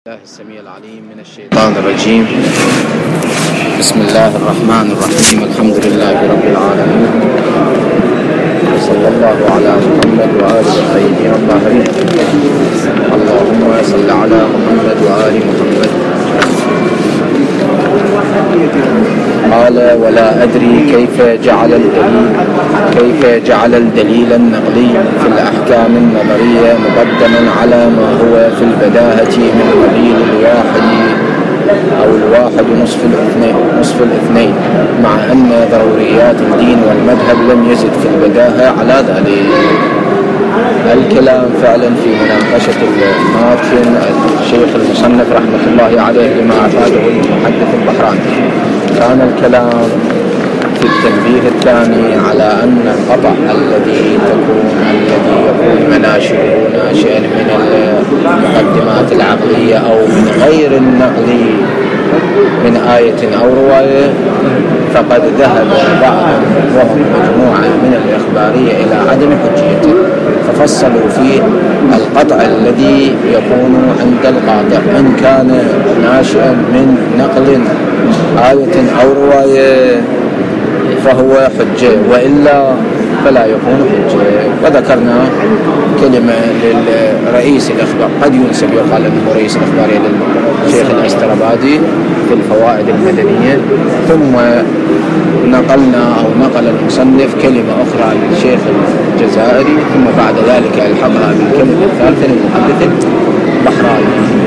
الله السميع العليم من الشيطان الرجيم. بسم الله الرحمن الرحيم. الحمد لله رب العالمين، وصلى الله على محمد وآله الطيبين الطاهرين. اللهم صل على محمد وآل محمد. قال: ولا أدري كيف جعل الدليل النقلي في الأحكام النظرية مقدما على ما هو في البداهة من قبيل الواحد أو الواحد نصف الاثنين، مع أن ضروريات الدين والمذهب لم يزد في البداهة على ذلك. الكلام فعلا في مناقشة الماتن الشيخ المصنف رحمة الله عليه بما أفاده المحدث البحراني. كان الكلام في التنبيه الثاني على أن القطع الذي يكون ناشئا من المقدمات العقلية أو من غير النقل من آية أو رواية، فقد ذهب بعض وهم مجموعة من الإخبارية إلى عدم حجيته، ففصلوا فيه القطع الذي يكون عند القاطع إن كان ناشئا من نقل آية أو رواية فهو حجة، وإلا فلا يكون حجة. وذكرنا كلمة للرئيس الإخبار، قد ينسب يقال أنه رئيس الإخبارية للشيخ الأسترابادي في الفوائد المدنية، ثم نقل المصنف كلمة أخرى للشيخ الجزائري، ثم بعد ذلك الحقها بالكلمة الثالثة للمحدث البحراني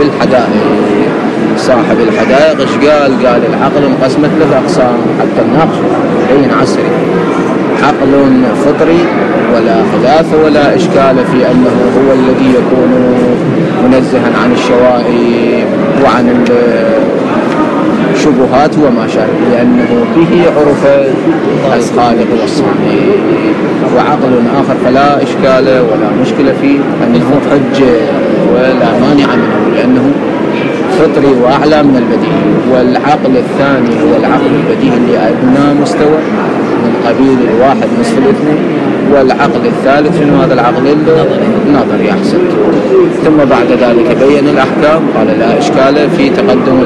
صاحب الحدائق. إيش قال العقل انقسمت له أقسام حتى الناقش بين عصري: عقل فطري ولا خلاف ولا إشكال في أنه هو الذي يكون منزها عن الشوائب وعن الشبهات وما شابه، لأنه به عرف الخالق والصانع. وعقل آخر فلا إشكال ولا مشكلة فيه أنه حجة ولا مانع منه، لأنه فطري وأعلى من البديهي. والعقل الثاني هو العقل البديهي اللي أدنى مستوى من قبيل الواحد نصف الاثنين، والعقل الثالث من هذا العقل النظري أحسن. ثم بعد ذلك بين الأحكام، قال لا إشكال في تقدم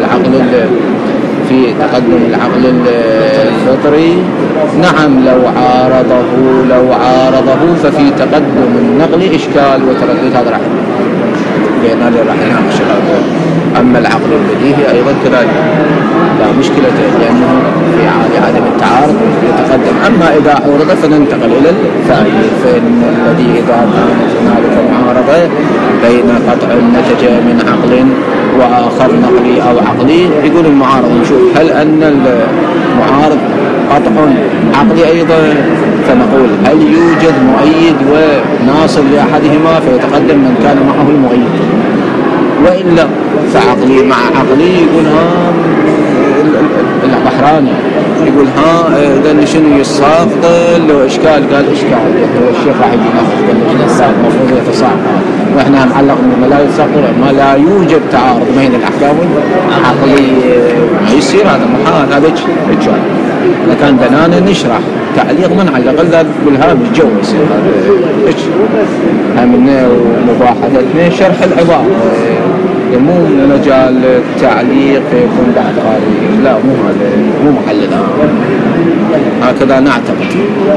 العقل الفطري. نعم، لو عارضه ففي تقدم النقل إشكال وتردد، هذا راح نناقش. أما العقل البديهي أيضا كذلك لا مشكلة، لأنه في حال عدم التعارض يتقدم. أما إذا عورض فننتقل إلى الثاني، فإن الذي إذا كانت هنالك معارضة بين قطع نتج من عقل وآخر نقلي أو عقلي، يقول المعارض نشوف هل أن المعارض قطع عقلي أيضا، فنقول هل يوجد مؤيد وناصر لأحدهما فيتقدم من كان معه المؤيد، وإلا فعقلي مع عقلي. يقول البحراني يقول إذا شنو يساقط له إشكال؟ قال إشكال الشيخ راح يجي ناخذ المفروض يتساقط، وإحنا نعلق إنه لا يتساقط ما لا يوجد تعارض بين الأحكام العقلي، ما يصير هذا محال. هذا إشكال. إذا كان بنانا نشرح تعليق من علق ذلك بالهامش جو يصير هذا من مباحثتنا شرح العبارة، مو مجال التعليق فيكون بعد خارج. لا، مو محل هكذا نعتقد.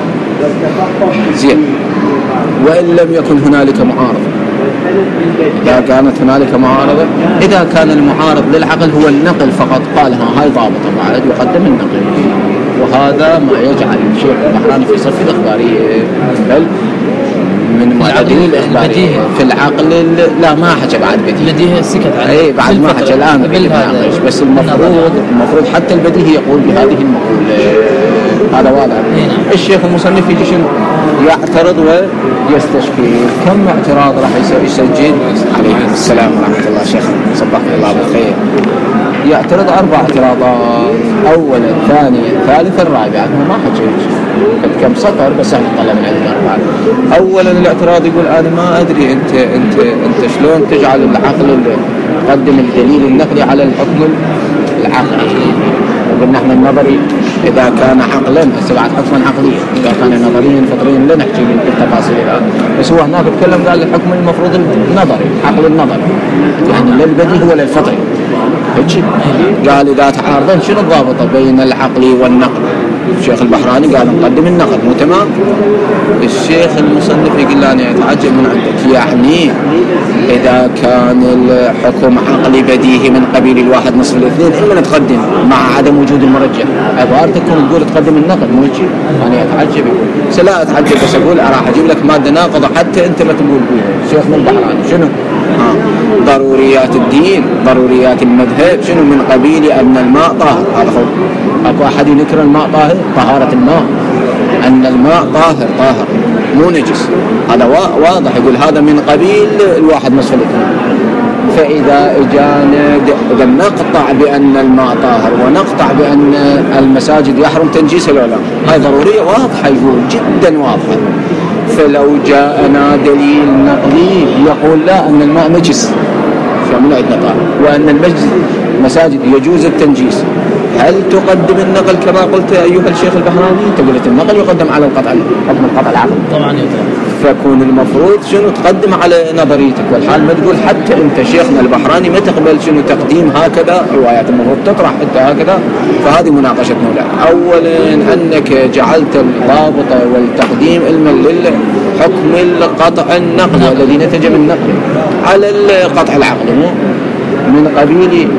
زين. وإن لم يكن هنالك معارضة، إذا كانت هنالك معارضة، إذا كان المعارض للعقل هو النقل فقط، قال هاي ضابطة بعد يقدم النقل، وهذا ما يجعل الشيخ البحراني في صف الإخبارية بل من معدلين الإخبارية في العقل. لا، ما حكى بعد بديهي سكت عليه، بعد ما حكى الآن بنناقش، بس المفروض حتى البديهي يقول بهذه المقولة. هذا واضح. الشيخ المصنف يجي شنو يعترض ويستشكل. كم اعتراض راح يسجل عليه السلام ورحمة الله. شيخ صبحك الله بالخير. يعترض 4 اعتراضات، أولا ثانيا ثالثا رابعا. ما حكيت كم سطر، بس احنا طلبنا علينا 4. أولا الاعتراض يقول أنا ما أدري أنت شلون تجعل العقل تقدم الدليل النقلي على الحكم العقلي، قلنا احنا النظري اذا كان عقلا بعد حكما عقليا، اذا كان نظريا فطريا لا نحكي بالتفاصيل الان، بس هو هناك تكلم قال الحكم المفروض النظري، عقل النظري يعني لا البديهي ولا الفطري. قال اذا تعارضن شنو الضابط بين العقل والنقل؟ الشيخ البحراني قال نقدم النقل، مو تمام؟ الشيخ المصنف يقول له انا اتعجب من عندك، يعني اذا كان الحكم عقلي بديهي من قبيل الواحد نصف الاثنين اما نتقدم مع عدم وجود المرجح، عبارتكم تقول تقدم النقل مو شيء. انا اتعجب، بس لا اتعجب بس اقول راح اجيب لك ماده ناقضه حتى انت ما تقول بيها. الشيخ البحراني شنو؟ ضروريات الدين، ضروريات المذهب، شنو من قبيل ان الماء طاهر. هذا هو اكو احد ينكر الماء طاهر، طهارة الماء ان الماء طاهر مو نجس، هذا واضح. يقول هذا من قبيل الواحد نصف الاثنين. فاذا اذا نقطع بان الماء طاهر ونقطع بان المساجد يحرم تنجيس العلماء، هاي ضرورية واضحة، يقول جدا واضحة. فلو جاءنا دليل نقلي يقول لا ان الماء نجس من عندنا طاهر وان المساجد يجوز التنجيس، هل تقدم النقل كما قلت ايها الشيخ البحراني؟ انت قلت النقل يقدم على القطع، حكم القطع العقل طبعا يقدم. فكون المفروض شنو تقدم على نظريتك، والحال ما تقول حتى انت شيخنا البحراني ما تقبل شنو تقديم هكذا روايات، المفروض تطرح انت هكذا. فهذه مناقشتنا. لا، اولا انك جعلت الضابط والتقديم علما للحكم القطع النقل والذي نتج من النقل على القطع العقل، من قبيل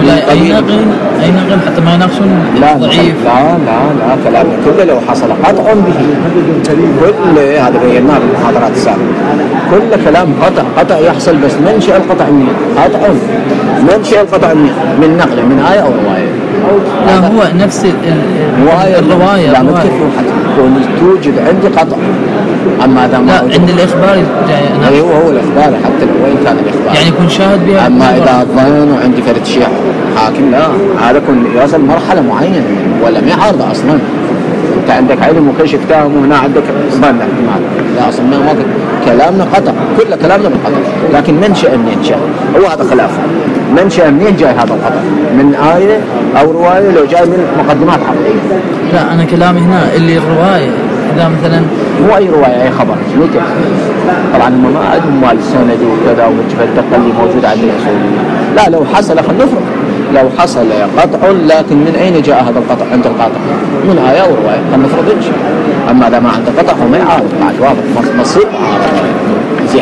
أي نقل حتى ما يناقشون ضعيف. لا كلام كله لو حصل قطع به، كل هذا بيناه بالمحاضرات السابقة، كل كلام قطع يحصل، بس منشأ القطع منين؟ قطع منشأ القطع من نقل من آية أو رواية. لا هو نفس الرواية. لا ما تكفوا حتى توجد عندي قطع، أما هذا لا عند الإخبار جاي. هو الإخبار حتى لو وين كان الإخبار، يعني يكون شاهد بها. أما إذا ظن وعندي فرد شيعة حاكم، لا هذا كن يصل مرحلة معينة ولم يعارض أصلا. أنت عندك علم وكشف تام وهنا عندك ظن احتمال، لا أصلا ما كلامنا قطع، كل كلامنا بالقطع، لكن منشأ منين جاء؟ هو هذا خلاف. منشأ منين جاي هذا القطع؟ من آية أو رواية لو جاي من مقدمات عقلية؟ لا أنا كلامي هنا اللي الرواية إذا مثلا مو أي رواية أي خبر ممكن. طبعا ما عندهم مال السند وكذا ومجفة الدقة اللي موجودة عند الأصوليين. لا لو حصل خلينا نفرق، لو حصل قطع لكن من أين جاء هذا القطع؟ عند القاطع من آية أو رواية خلينا نفرق إيش. أما إذا ما عنده قطع فما يعارض، بعد واضح مصيب عارض زين.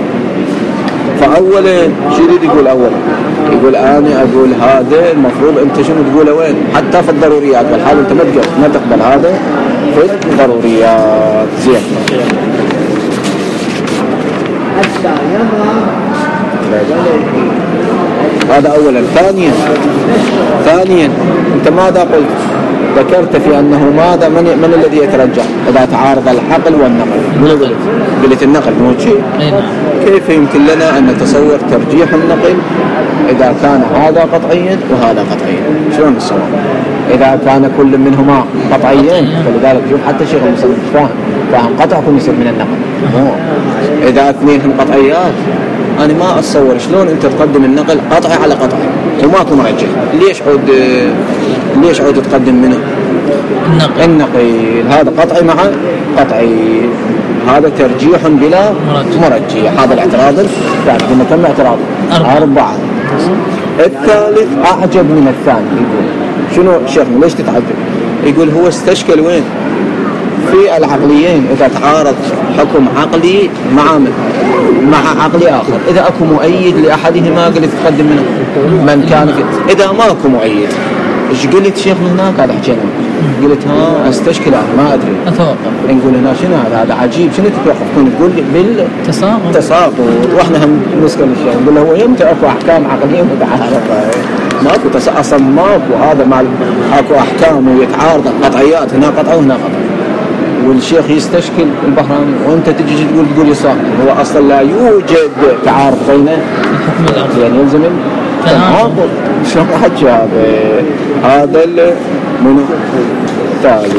فأولا شو يقول؟ أولا يقول أنا أقول هذا المفروض أنت شنو تقوله وين؟ حتى في الضروريات، والحال أنت ما تقبل هذا في الضروريات. زين. هذا أولا. ثانيا أنت ماذا قلت؟ ذكرت في أنه ماذا من الذي يترجح إذا تعارض العقل والنقل؟ قلت النقل مو شيء. كيف يمكن لنا أن نتصور ترجيح النقل إذا كان هذا قطعيا وهذا قطعيا؟ شلون الصور؟ إذا كان كل منهما قطعيين، فلذلك شوف حتى الشيخ المصنف فاهم قطع كل يصير من النقل. إذا اثنين هم قطعيات أنا ما أتصور شلون أنت تقدم النقل قطعي على قطعي وماكو مرجح. ليش عود تقدم منه النقل؟ هذا قطعي مع قطعي، هذا ترجيح بلا مرجح. هذا الاعتراض الثالث. قلنا كم اعتراض؟ 4. الثالث أعجب من الثاني. يقول شنو شيخنا ليش تتعجب؟ يقول هو استشكل وين؟ في العقليين إذا تعارض حكم عقلي مع عقلي آخر، إذا أكو مؤيد لأحدهما قلت تقدم منه من كان في. إذا ما أكو مؤيد إيش قلت شيخنا هناك؟ هذا حكينا قلت استشكل ما أدري أتوقع نقول هنا شنو هذا عجيب. شنو تتوقف؟ تقول بالتساقط وإحنا هم نسأل الشيخ نقول له هو يمتى أكو أحكام عقلية متعارضة؟ ماكو أصلا ماكو. هذا مال أكو أحكام ويتعارض قطعيات، هنا قطع وهنا قطع، والشيخ يستشكل البحراني وانت تجي تقول يصاب. هو اصلا لا يوجد تعارض بين الحكم يعني يلزم التناقض. شو حكي هذا من التالي.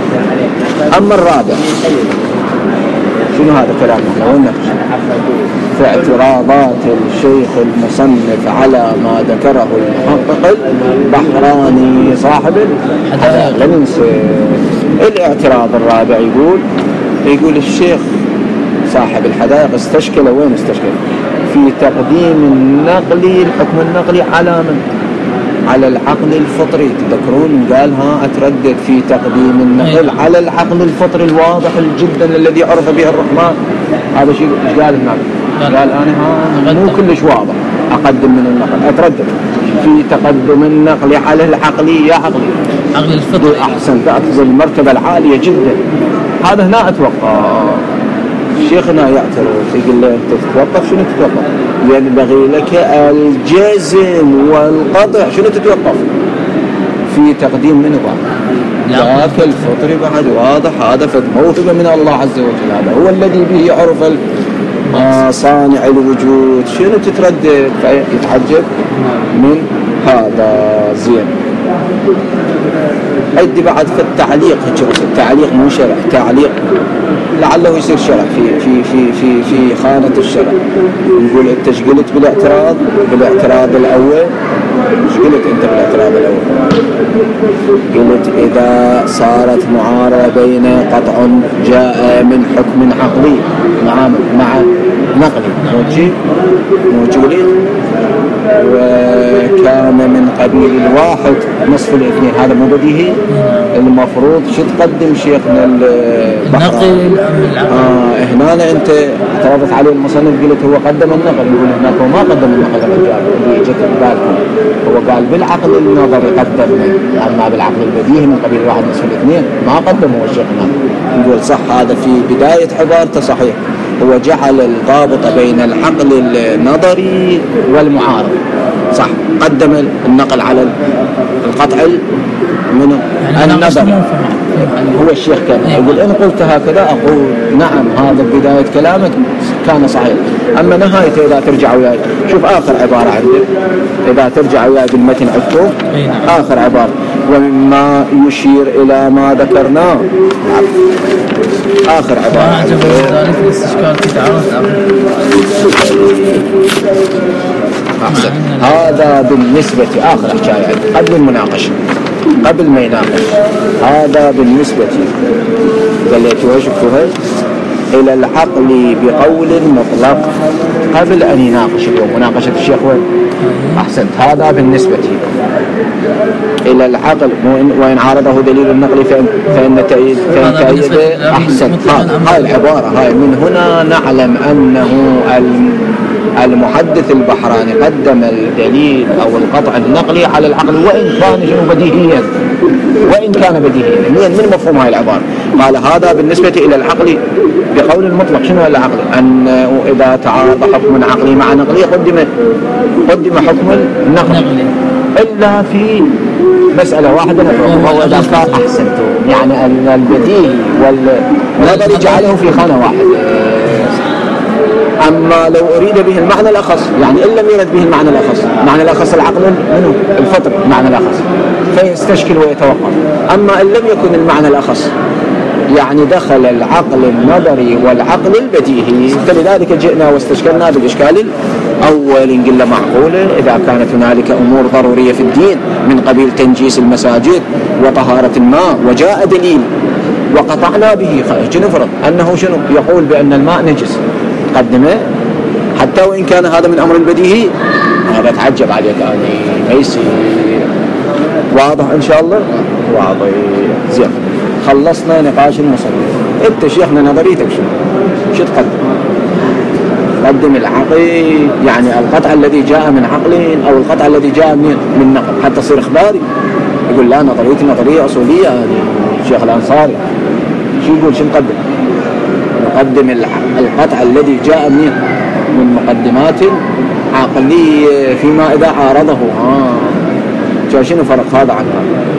اما الرابع شنو هذا كلامه؟ لو في اعتراضات الشيخ المصنف على ما ذكره المحقق البحراني صاحب الحدائق. لا ننسى الاعتراض الرابع، يقول الشيخ صاحب الحدائق استشكل، وين استشكل؟ في تقديم النقلي، الحكم النقلي على من؟ على العقل الفطري. تذكرون قالها أتردد في تقديم النقل على العقل الفطري الواضح جدا الذي عرف به الرحمن. هذا شيء قال هناك، قال أنا مو كلش واضح أقدم من النقل، أتردد في تقدم النقل على العقلي. يا عقل الفطري أحسن، تأخذ المرتبة العالية جدا. هذا هنا أتوقع شيخنا يعترف، يقول له أنت تتوقف. شنو تتوقف؟ ينبغي لك الجزم والقطع. شنو تتوقف؟ في تقديم من بعض ذاك الفطري بعد واضح، هذا موهبة من الله عز وجل، هذا هو الذي به عرف صانع الوجود. شنو تتردد؟ يتعجب من هذا. زين. عندي بعد في التعليق، التعليق مو شرح، تعليق لعله يصير شرح في خانة الشرح. يقول انت ايش قلت بالاعتراض الاول؟ ايش قلت انت بالاعتراض الاول؟ قلت اذا صارت معارضة بين قطع جاء من حكم عقلي مع نقلي موجودين، وكان من قبيل الواحد نصف الاثنين، هذا مو بديهي؟ المفروض شو تقدم شيخنا البحراني؟ هنا انت اعترضت عليه المصنف، قلت هو قدم النقل. يقول هناك هو ما قدم النقل الرجال اللي جت بالكم، هو قال بالعقل النظري قدم، اما بالعقل البديهي من قبيل الواحد نصف الاثنين ما قدمه الشيخنا. يقول صح، هذا في بداية عبارته صحيح، هو جعل الضابط بين العقل النظري والمعارض. صح، قدم النقل على القطع من يعني النظر. هو الشيخ كان يقول إن قلت هكذا أقول نعم، هذا بداية كلامك كان صحيح. أما نهايته إذا ترجع وياي، شوف آخر عبارة عندك، إذا ترجع وياي بالمتن عدته آخر عبارة، ومما يشير إلى ما ذكرناه. آخر عبارة هذا بالنسبة آخر حكاية قبل المناقشة، قبل ما يناقش. هذا بالنسبة قالت شفتوها إلى العقل بقول مطلق قبل أن يناقش اليوم مناقشة الشيخ وين؟ أحسنت. هذا بالنسبة إلى العقل، وإن عارضه دليل النقل فإن تأييد أحسنت. هاي العبارة هاي من هنا نعلم أنه المحدث البحراني قدم الدليل أو القطع النقلي على العقل، وإن كان بديهيا. من مفهوم هاي العبارة؟ قال هذا بالنسبة إلى العقل بقول المطلق. شنو العقل؟ أن إذا تعارض حكم عقلي مع نقلي قدم حكم النقل، إلا في مسألة واحدة وهو إذا كان أحسنته، يعني أن البديهي والنظري جعله في خانة واحدة. أما لو أريد به المعنى الأخص، يعني إن لم يرد به المعنى الأخص، معنى الأخص العقل منه الفطر معنى الأخص، فيستشكل ويتوقف. أما إن لم يكن المعنى الأخص، يعني دخل العقل النظري والعقل البديهي، فلذلك جئنا واستشكلنا بالإشكال الأول. إن قلنا معقولة إذا كانت هنالك أمور ضرورية في الدين من قبيل تنجيس المساجد وطهارة الماء، وجاء دليل وقطعنا به، نفرض أنه شنو يقول بأن الماء نجس، قدمه حتى وإن كان هذا من أمر البديهي. هذا تعجب عليك يعني ما يصير. واضح إن شاء الله؟ واضح. زين، خلصنا نقاش المصنف. انت شيخنا نظريتك شو تقدم؟ قدم العقل، يعني القطع الذي جاء من عقل أو القطع الذي جاء من نقل حتى تصير إخباري. يقول لا، نظريتي نظرية أصولية. الشيخ الأنصاري شو يقول؟ شو نقدم؟ نقدم القطع الذي جاء من مقدمات عقلية فيما إذا عارضه. شنو فرق هذا عن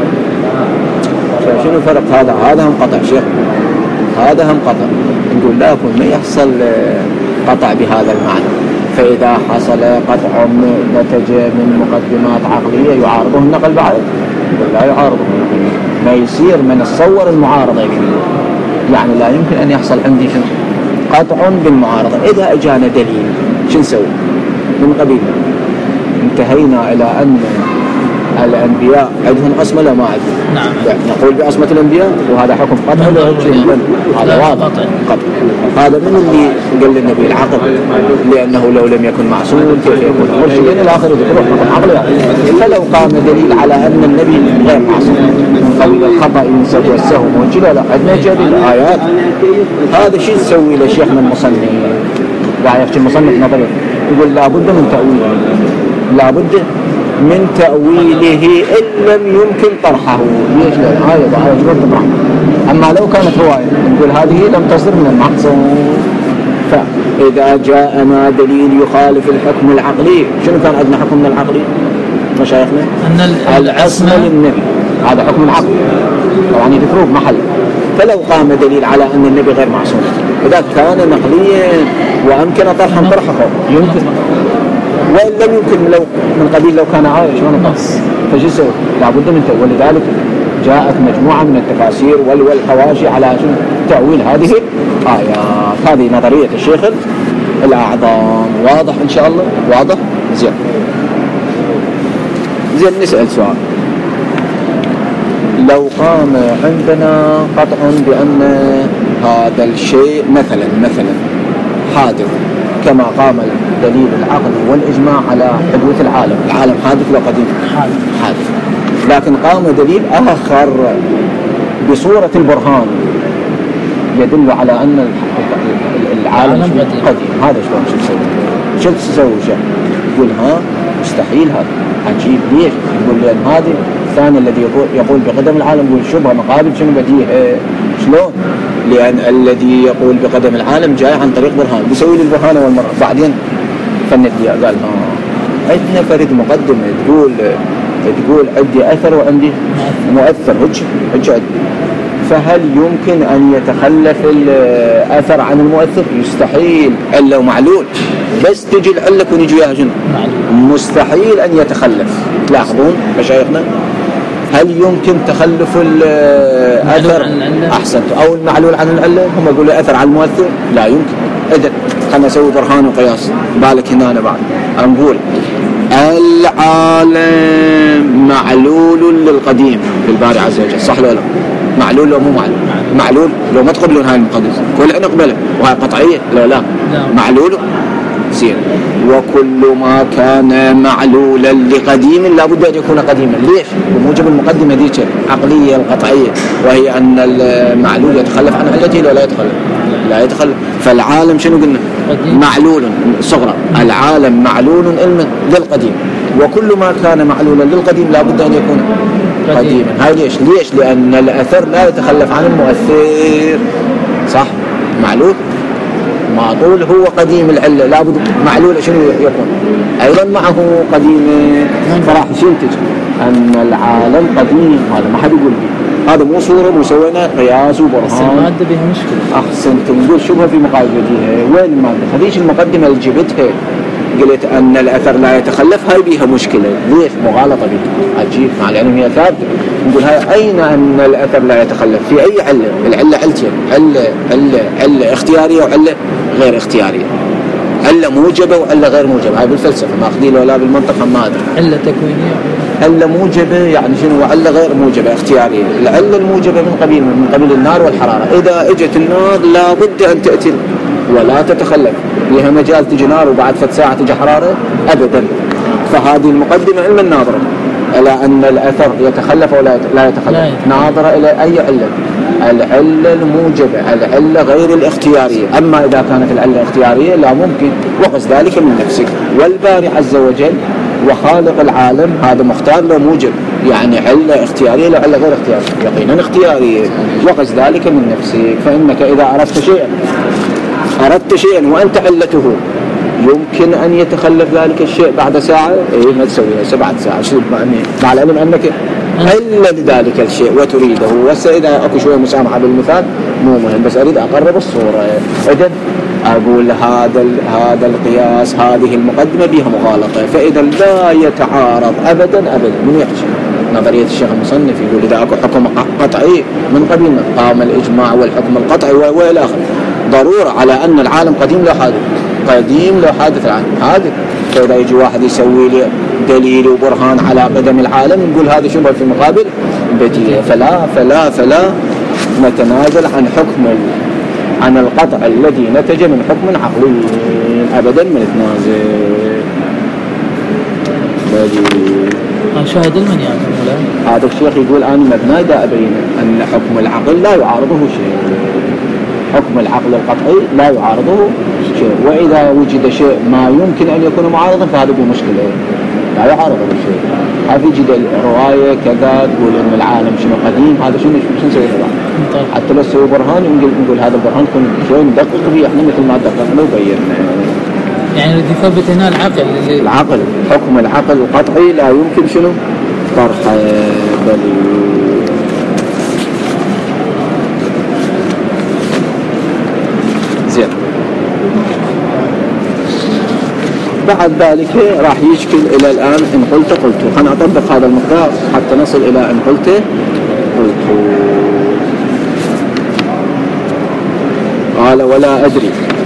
هذا؟ شنو فرق هذا؟ هذا هم قطع شيخ، هذا هم قطع. نقول لا، يكون ما يحصل قطع بهذا المعنى. فإذا حصل قطع نتج من مقدمات عقلية يعارضه النقل بعد، لا يعارضه. ما يصير من الصور المعارضة يعني لا يمكن أن يحصل عندي قطع بالمعارضة إذا أجانا دليل شو نسوي من قبيلنا؟ انتهينا إلى أن الأنبياء عندهم عصمة لا ما عندهم. نعم. نقول بعصمة الأنبياء وهذا حكم قطع هذا واضح قطع. هذا من اللي قال للنبي العقل، لأنه لو لم يكن معصوم كيف يكون مرشد إلى آخره ذكره حكم عقلي. فلو قام دليل على أن النبي غير معصوم من قبيل الخطأ والسهو والسهو وكذا، لا عندنا جديد الآيات. هذا شيء نسوي لشيخنا المصنف قاعد يحكي المصنف نظري يقول لابد من تأويله، لابد من تأويله إن لم يمكن طرحه. ليش؟ لأن آية جبر تطرح. أما لو كانت رواية نقول هذه لم تصدر من المعصوم. فإذا جاءنا دليل يخالف الحكم العقلي، شنو كان عندنا حكمنا العقلي مشايخنا؟ أن العصمة للنبي، هذا حكم العقل طبعا يذكروه محل. فلو قام دليل على أن النبي غير معصوم، إذا كان نقليا وأمكن طرحه يمكن، وإن لم يمكن لو من قبيل لو كان عايش ونقص فجسه لابد من تأويل. ولذلك جاءت مجموعة من التفاسير والحواشي على تأويل هذه الآيات. هذه نظرية الشيخ الأعظم. واضح إن شاء الله؟ واضح؟ زين نسأل سؤال. لو قام عندنا قطع بأن هذا الشيء مثلا حادث كما قام دليل العقل والإجماع على حدوث العالم حادث وقديم حادث، لكن قام دليل آخر بصورة البرهان يدل على أن العالم قديم. هذا شو تسوي؟ يقول مستحيل هذا عجيب. ليش؟ يقول لأن هذا الثاني الذي يقول بقدم العالم يقول شبه مقابل شنو بديه. شلون؟ لأن الذي يقول بقدم العالم جاي عن طريق برهان، بيسوي لي البرهان والمرة بعدين فالندية قال عندنا فرد مقدمة تقول عندي أثر وعندي مؤثر هج. فهل يمكن أن يتخلف الأثر عن المؤثر؟ يستحيل. علة ومعلول بس تجي العلة ونجي وياها جنة، مستحيل أن يتخلف. لاحظون مشايخنا، هل يمكن تخلف الأثر أحسنت أو المعلول عن العلة؟ هم يقولوا أثر عن المؤثر لا يمكن. إذن خلنا نسوي برهان وقياس. بالك هنا أنا بعد نقول العالم معلول للقديم في الباري عز وجل، صح ولا لا؟ معلول لو مو معلول؟ معلول لو ما تقبلون هاي المقدسة كل نقبله وهي قطعية لا معلول زين. وكل ما كان معلولا لقديم لابد أن يكون قديما. ليش؟ بموجب المقدمة ذيك عقلية القطعية، وهي أن المعلول يتخلف عن علته ولا لا يتخلف. فالعالم شنو قلنا؟ معلول صغرى. العالم معلول للقديم، وكل ما كان معلولا للقديم لابد أن يكون قديما. هاي ليش؟ لأن الأثر لا يتخلف عن المؤثر، صح؟ معلول معطول هو قديم العلة، لابد معلول شنو يكون أيضا معه قديم. فراح ينتج أن العالم قديم. هذا ما حد يقول به، هذا مو صورة مسوينا قياس وبرهان. بس المادة بها مشكلة. أحسنت. نقول شبهة في مقابلتها. وين المادة؟ هذيش المقدمة اللي جبتها قلت أن الأثر لا يتخلف، هاي بيها مشكلة. ليش؟ مغالطة بيها عجيب مع العلم هي ثابتة. نقول هاي أين أن الأثر لا يتخلف؟ في أي علة؟ العلة علتين، علة اختيارية وعلة غير اختيارية، علة موجبة وعلة غير موجبة. هاي بالفلسفة ماخذين ولا بالمنطق ما أدري. علة تكوينية، علة موجبة يعني شنو، وعلة غير موجبة اختيارية. العلة الموجبة من قبيل النار والحرارة. إذا اجت النار لابد أن تأتي ولا تتخلف، لها مجال تجي نار وبعد فت ساعة تجي حرارة أبدا. فهذه المقدمة علم الناظرة إلى أن الأثر يتخلف أو لا يتخلف، ناظرة إلى أي علة؟ العلة الموجبة، العلة غير الاختيارية. أما إذا كانت العلة اختيارية لا ممكن، وقص ذلك من نفسك. والباري عز وجل وخالق العالم هذا مختار له موجب، يعني علة اختيارية لا علة غير اختيارية، يقينا اختيارية، وقص ذلك من نفسك. فإنك إذا أردت شيئا وأنت علته يمكن أن يتخلف ذلك الشيء بعد ساعة. ما تسويها 7 ساعات شو مع العلم أنك علة لذلك الشيء وتريده. وإذا أكو شوية مسامحة بالمثال مو مهم، بس أريد أقرب الصورة. إذن أقول هذا القياس، هذه المقدمة بها مغالطة. فإذا لا يتعارض أبدا. من يحكي نظرية الشيخ المصنف يقول إذا أكو حكم قطعي من قبيلنا قام الإجماع والحكم القطعي وإلى آخره، ضرورة على أن العالم قديم لا حادث. قديم لو حادث العالم حادث. فإذا يجي واحد يسوي لي دليل وبرهان على قدم العالم نقول هذا شبه في مقابل بديهة. فلا نتنازل عن القطع الذي نتج من حكم عقلي أبدا ما نتنازل. شاهد المن يعني هذا الشيخ يقول أنا مبنى دا أبين أن حكم العقل لا يعارضه شيء. حكم العقل القطعي لا يعارضه شيء، وإذا وجد شيء ما يمكن أن يكون معارضا فهذا بمشكلة لا يعارضه شيء. هذه جد الرواية كذا تقول إن العالم شنو قديم هذا شنو نسوي له حتى لو سوي برهان نقول هذا البرهان يكون شيء ندقق فيه احنا مثل ما دققنا وبينا. يعني الذي يثبت هنا العقل حكم العقل القطعي لا يمكن شنو طرحه. بل زين بعد ذلك راح يشكل إلى الآن إن قلت خلنا أطبق هذا المقدار حتى نصل إلى إن قلت قال ولا أدري.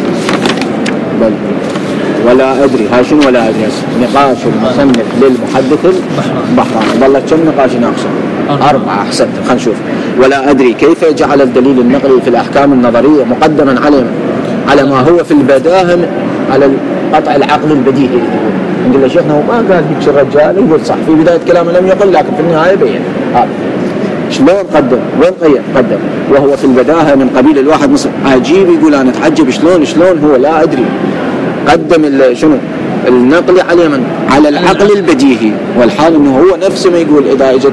بل ولا أدري هاي شنو ولا أدري نقاش المصنف للمحدث البحراني. ظلت كم نقاش ناقصه 4 أحسنت. خلينا نشوف. ولا أدري كيف جعل الدليل النقلي في الأحكام النظرية مقدما على ما هو في البداهة على قطع العقل البديهي. نقول له شيخنا هو ما قال هيك الرجال يقول صح في بداية كلامه لم يقل لكن في النهاية بين شلون قدم وين قدم وهو في البداهة من قبيل الواحد نصف. عجيب يقول أنا أتعجب شلون هو لا أدري قدم شنو النقل على العقل البديهي، والحال انه هو نفسه ما يقول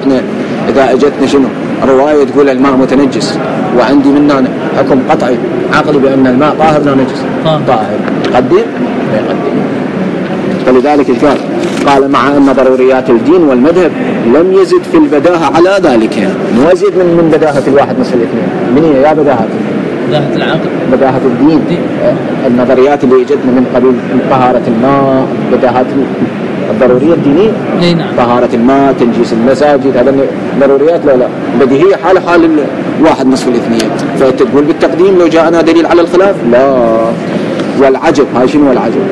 اذا اجتنا شنو روايه تقول الماء متنجس وعندي منه حكم قطعي عقلي بان الماء طاهر لا نجس طاهر قدم ما يقدم. فلذلك قال مع ان ضروريات الدين والمذهب لم يزد في البداهه على ذلك. نزيد من بداهه الواحد نصف الاثنين من هي يا بداهه العقل بداهة الدين النظريات اللي اجتنا من قبل طهارة الماء بداهات الضرورية الدينية. نعم. طهارة الماء تنجيس المساجد هذا ضروريات لا بديهية حال الواحد نصف الاثنين. فتقول بالتقديم لو جاءنا دليل على الخلاف لا. والعجب هاي شنو العجب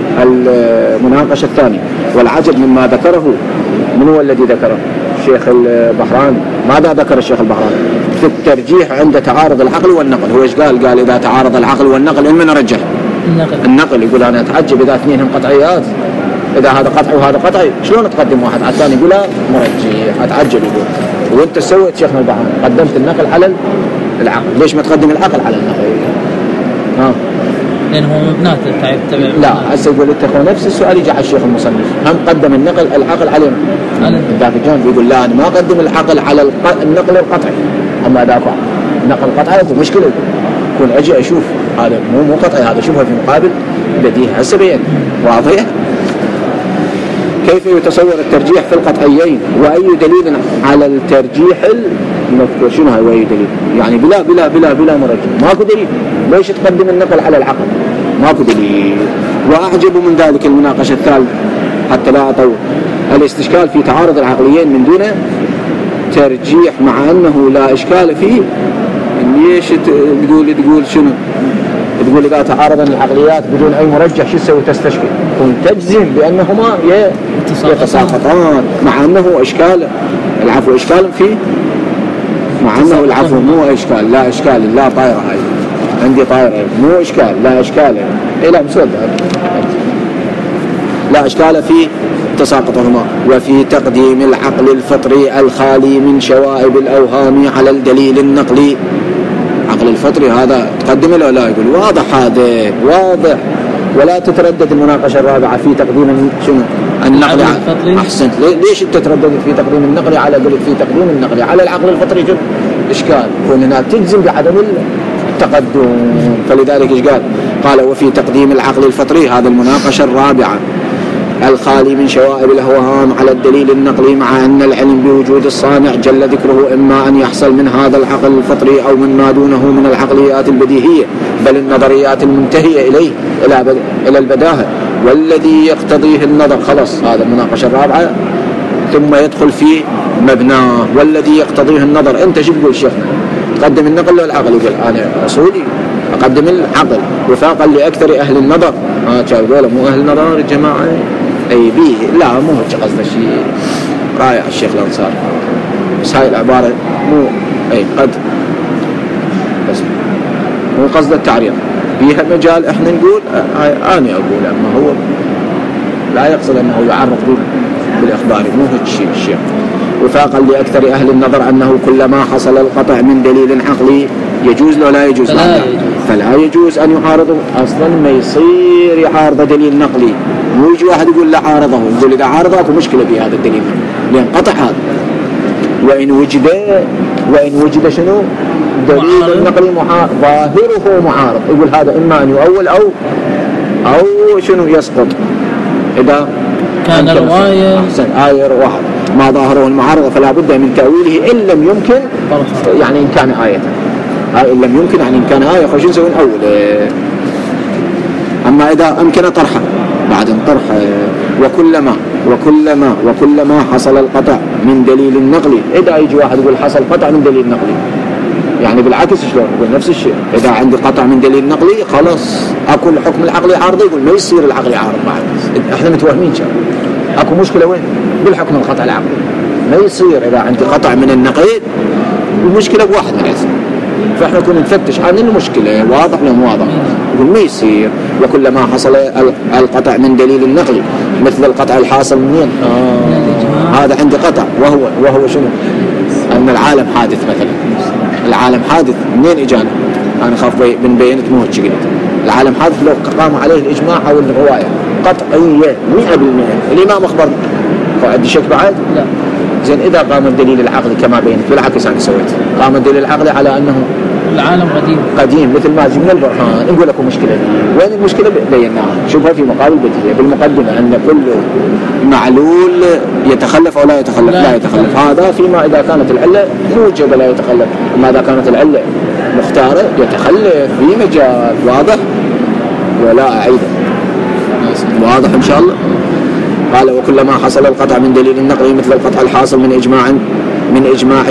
المناقشة الثانية. والعجب مما ذكره من هو الذي ذكره الشيخ البحراني. ماذا ذكر الشيخ البحراني في الترجيح عند تعارض العقل والنقل؟ هو ايش قال إذا تعارض العقل والنقل من رجح النقل. يقول أنا أتعجب إذا اثنينهم قطعيات إذا هذا قطعي وهذا قطعي شلون تقدم واحد على الثاني؟ يقول لا مرجح أتعجب. يقول وانت سويت شيخنا البحراني قدمت النقل على العقل ليش ما تقدم العقل على النقل؟ لأنه هو مبنات لا هسه يقول انت نفس السؤال يجي على الشيخ المصنف هم قدم العقل على ذاك الجانب يقول لا أنا ما أقدم العقل على النقل القطعي أما ذاك النقل القطعي هو مشكلة يكون أجي أشوف هذا مو قطعي هذا شوفه في مقابل بديهي هسه بين واضح. كيف يتصور الترجيح في القطعيين وأي دليل على الترجيح المذكور؟ شنو هاي وأي دليل يعني بلا مرجح ماكو دليل. ليش تقدم النقل على العقل؟ ماكو دليل. وأعجب من ذلك المناقشة الثالثة حتى لا أطول الاستشكال في تعارض العقليين من دون ترجيح مع أنه لا إشكال فيه. ليش تقول شنو تقول إذا تعارض العقليات بدون أي مرجح شو تسوي تستشكل تجزم بأنهما يتساقطان مع أنه إشكال العفو إشكال فيه مع أنه العفو مو إشكال لا إشكال لا طائرة هاي عندي طائرة مو إشكال لا إشكال لا مسود لا إشكال في تساقطهما وفي تقديم العقل الفطري الخالي من شوائب الأوهام على الدليل النقلي. عقل الفطري هذا تقدم له لا يقول واضح هذا واضح ولا تتردد المناقشة الرابعة في تقديم شنو النقل أحسنت. ليش أنت تتردد في تقديم النقل على في تقديم النقل على العقل الفطري شنو إشكال هنا تجزم بعدم التقدم. فلذلك إيش قال وفي تقديم العقل الفطري هذا المناقشة الرابعة الخالي من شوائب الأوهام على الدليل النقلي مع أن العلم بوجود الصانع جل ذكره إما أن يحصل من هذا العقل الفطري أو من ما دونه من العقليات البديهية بل النظريات المنتهية إليه إلى البداهة والذي يقتضيه النظر. خلص هذا المناقشة الرابعة ثم يدخل في مبناه والذي يقتضيه النظر. أنت شو تقول شيخنا تقدم النقل ولا العقل؟ يقول أنا أصولي أقدم العقل وفاقا لأكثر أهل النظر قالوا مو أهل نظر الجماعة أي بيه، لا مو هيك قصد شيء رائع الشيخ الأنصار، بس هاي العبارة مو أي قد بس مو قصد التعريض بيها مجال احنا نقول أنا أقول، أما هو لا يقصد أنه يعرض بالإخبار، مو هيك شيء الشيخ. وفاقا لأكثر أهل النظر أنه كلما حصل القطع من دليل عقلي يجوز له لا يجوز، فلا يجوز أن يعارضه أصلا، ما يصير يعارض دليل نقلي، مو يجي واحد يقول لا عارضه، يقول إذا عارضه أكو مشكلة بهذا الدليل لأن قطع هذا. وإن وجد شنو دليل النقلي ظاهره معارض، يقول هذا إما أن يؤول أو شنو يسقط إذا كان الرواية آية واحد ما ظاهره المعارضة فلا بد من تأويله إن لم يمكن، يعني إن كان آية إن لم يمكن يعني إن كان آية خش نسوي أول. أما إذا أمكن طرحه بعد طرح وكلما حصل القطع من دليل نقلي، إذا يجي واحد يقول حصل قطع من دليل نقلي، يعني بالعكس شلون يقول نفس الشيء، إذا عندي قطع من دليل نقلي خلاص أكو الحكم العقلي عارض، يقول ما يصير العقلي عارض بعد، إحنا متوهمين شو أكو مشكلة وين بالحكم القطع العقلي، ما يصير إذا عندي قطع من النقيض المشكلة بواحد من الأسباب، فإحنا كنا نفتش عن المشكلة واضح ولا مو واضح، يقول ما يصير. وكلما حصل القطع من دليل النقلي مثل القطع الحاصل منين هذا عندي قطع وهو شنو أن العالم حادث مثلا، العالم حادث منين إجانا، أنا خاف بنبينت مو هيك قلت العالم حادث لو قام عليه الإجماع أو الرواية قطعية 100%، الإمام أخبرنا فعندي شك بعد لا. زين إذا قام الدليل العقلي كما بينت بالعكس أنا سويت، قام الدليل العقلي على أنه العالم قديم مثل ما جبنا البرهان، نقول لكم مشكلة وين المشكلة بيناها، شوفها في مقابل بديهية بالمقدمة أن كل معلول يتخلف أو لا يتخلف، لا يتخلف، هذا فيما إذا كانت العلة موجبة لا يتخلف، أما إذا كانت العلة مختارة يتخلف في مجال واضح ولا أعيد واضح إن شاء الله. قال وكلما حصل القطع من دليل النقل مثل القطع الحاصل من إجماع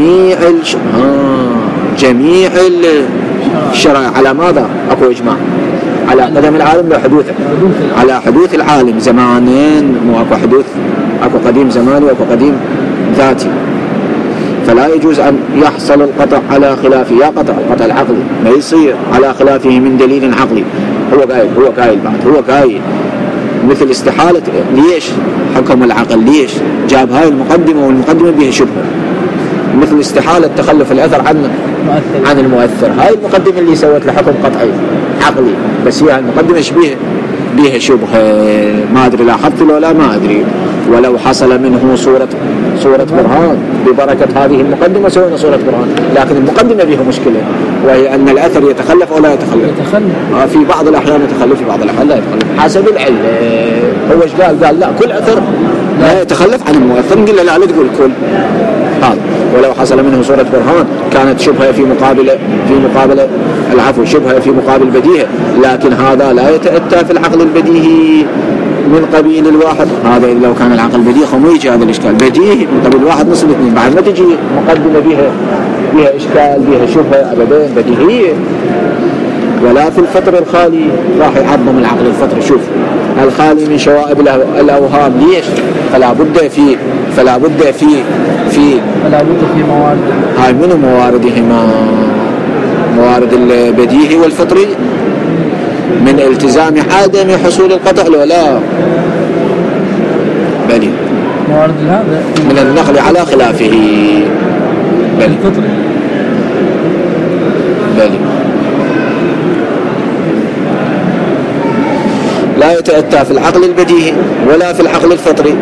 جميع الشرائع على ماذا؟ أكو إجماع على قدم العالم لا حدوثه، على حدوث العالم زمانين، مو أكو حدوث، أكو قديم زماني وأكو قديم ذاتي، فلا يجوز أن يحصل القطع على خلافه، يا قطع القطع العقلي ما يصير على خلافه من دليل عقلي، هو قايل مثل استحالة، ليش حكم العقل، ليش جاب هاي المقدمة والمقدمة بها شبهة، مثل استحالة تخلف الأثر عن المؤثر، هاي المقدمة اللي سوت لحكم قطعي عقلي، بس هي المقدمة بها شبهة، ما أدري لا حط ولا ما أدري، ولو حصل منه صورة برهان ببركة هذه المقدمة سوينا صورة برهان، لكن المقدمة بها مشكلة، وهي أن الأثر يتخلف أو لا يتخلف، في بعض الأحيان يتخلف في بعض الأحيان لا يتخلف حسب العلة. هو ايش قال لا كل أثر لا يتخلف عن المؤثر، نقول لا تقول كل هذا، ولو حصل منه صورة برهان كانت شبهة في مقابل العفو، شبهة في مقابل بديهة، لكن هذا لا يتأتى في العقل البديهي من قبيل الواحد، هذا لو كان العقل بديهي خمو يجي هذا الإشكال بديهي من قبيل الواحد نصف الاثنين، بعد ما تجي مقدمة بها إشكال بها شبهة أبدا بديهية. ولا في الفطر الخالي راح يعظم العقل الفطر، شوف الخالي من شوائب الأوهام، ليش؟ فلا بد في موارد، هاي منو مواردهما، موارد البديهي والفطري من التزام عدم حصول القطع ولا بلي موارد هذا من النقل على خلافه بلي لا يتأتى في العقل البديهي ولا في العقل الفطري.